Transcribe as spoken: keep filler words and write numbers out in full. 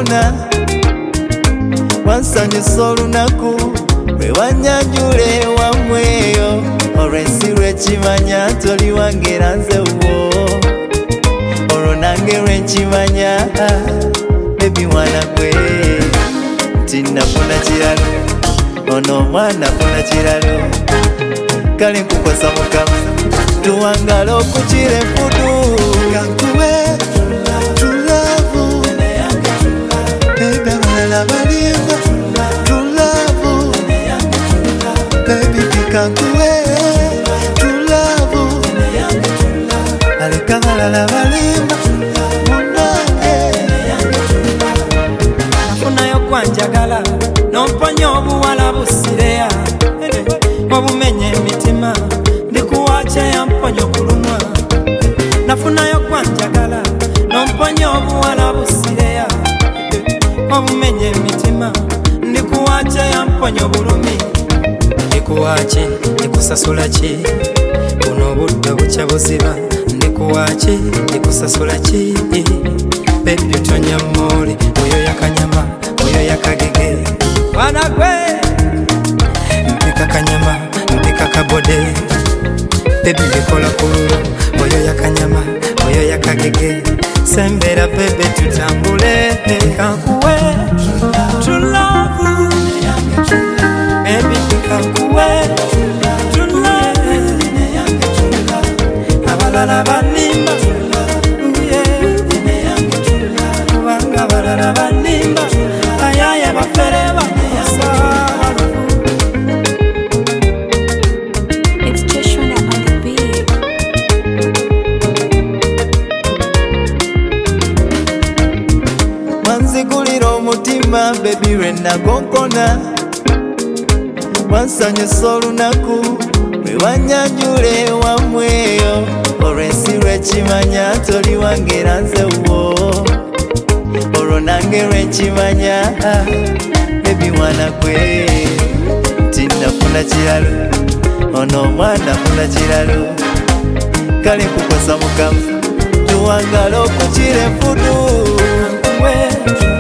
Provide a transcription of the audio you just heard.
konkona wansanyusa olunaku lwe wanyanjula wamweyo olwensi lwekimanya toli wange era nze wo olwo nange lwenkimanya bebi mwana gwe nti nafuna kiralo ono omwana afuna kiralo kale nkukosa mukama tuwangala okukira enfudu kankuwe tulavu baby abalala balimba tulavu baby kankuwe tulavu aleka abalala balimba munange nafunayo kwanjagala nomponya obuwala busireya obumenye emitima ndikuwache yamponya okulumwa nafunayo kwanjagala nomponya obuwala busireya obumenye emitima ndikuwache yamponya obulumi ndikuwache ndikusasula ki buno obudde bukya buziba ndikuwache ndikusasula ki bebi otonya mmoli oyo yakanyama oyo yakagege mwana gwe mpika kanyama mpika kabode bebi bikola kululo oyo yakanyama oyo yakagege sembera bebe tutambule kankuwe tulavu bebi kankuwe tulavu abalala banimba kubanga abalala banimba ayaye bafere bakusa. Wanzigulira omutima baby lwenna konkona wansanyusa olunaku lwe wanyanjula wamweyo olwensi lwekimanya toli wange era nze wo olwo nange lwenkimanya baby mwana gwe nti nafuna kiralo ono omwana afuna kiralo kale nkukosa mukama tuwangala okukira enfudu Where